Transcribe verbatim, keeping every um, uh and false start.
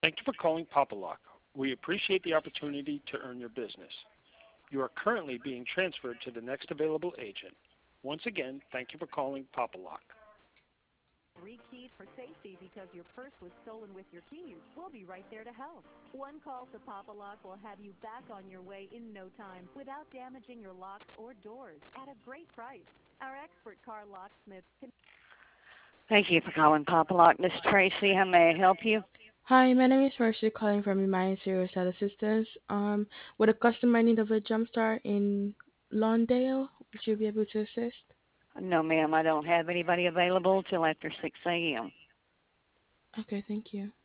Thank you for calling Papa Lock. We appreciate the opportunity to earn your business. You are currently being transferred to the next available agent. Once again, thank you for calling Papa Lock. Rekeyed for safety because your purse was stolen with your keys. We'll be right there to help. One call to Papa Lock will have you back on your way in no time without damaging your locks or doors at a great price. Our expert car locksmiths can... Thank you for calling Papa Lock. Miss Tracy, how may I help you? Hi, my name is Marcia calling from Remind Zero Set Assistance. Um, with a customer need of a jump start in Lawndale, would you be able to assist? No, ma'am, I don't have anybody available till after six a m Okay, thank you.